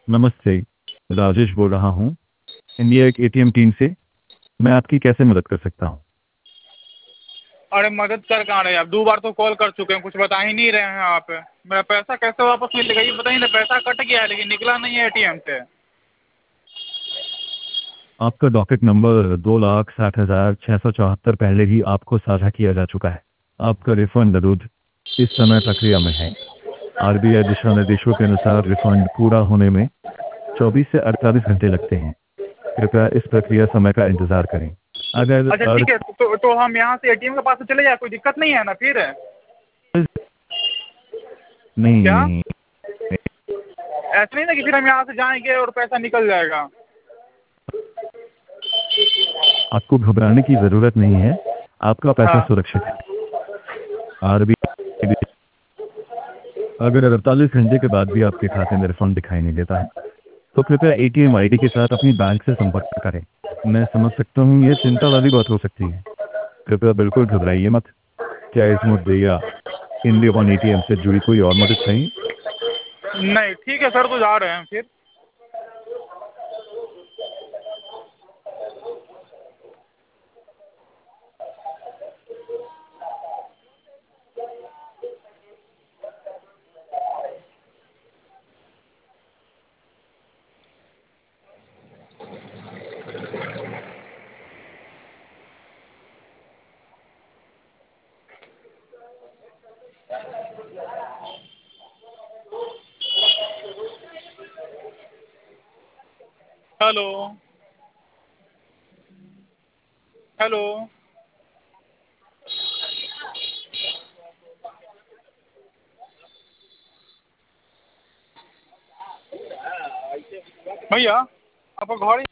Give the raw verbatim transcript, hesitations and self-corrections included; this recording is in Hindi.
नमस्ते। राजेश बोल रहा हूँ, इंडिया एक एटीएम टीम से। मैं आपकी कैसे मदद कर सकता हूँ? अरे मदद कर कहाँ रहे हैं आप? दो बार तो कॉल कर चुके हैं, कुछ बता ही नहीं रहे हैं आप। मेरा पैसा कैसे वापस मिलेगा ये बताइए ना। पैसा कट गया है लेकिन निकला नहीं है एटीएम से। आपका डॉकेट नंबर दो लाख साठ हजार छः सौ चौहत्तर पहले ही आपको साझा किया जा चुका है। आपका रिफंड अनुरोध इस समय प्रक्रिया में है। आरबीआई दिशा निर्देशों के अनुसार रिफंड पूरा होने में चौबीस से अड़तालीस घंटे लगते हैं। कृपया इस प्रक्रिया समय का इंतजार करें। अगर अच्छा ठीक अर्ज है, तो, तो हम यहाँ से एटीएम के पास से चले जाए, कोई दिक्कत नहीं है ना फिर? नहीं क्या नहीं, ऐसा नहीं ना कि फिर हम यहाँ से जाएंगे और पैसा निकल जाएगा? आपको घबराने की जरूरत नहीं है। आपका पैसा हाँ। सुरक्षित है। आरबीआई अगर अड़तालीस घंटे के बाद भी आपके खाते में रिफंड दिखाई नहीं देता है तो कृपया एटीएम आईडी के साथ अपनी बैंक से संपर्क करें। मैं समझ सकता हूँ ये चिंता वाली बात हो सकती है। कृपया बिल्कुल घबराइए मत। क्या इस मुद्दे या इंडिया वन एटीएम से जुड़ी कोई और मदद चाहिए? नहीं ठीक है सर, तो जा रहे हैं फिर। Hello hello. भैया आपका घर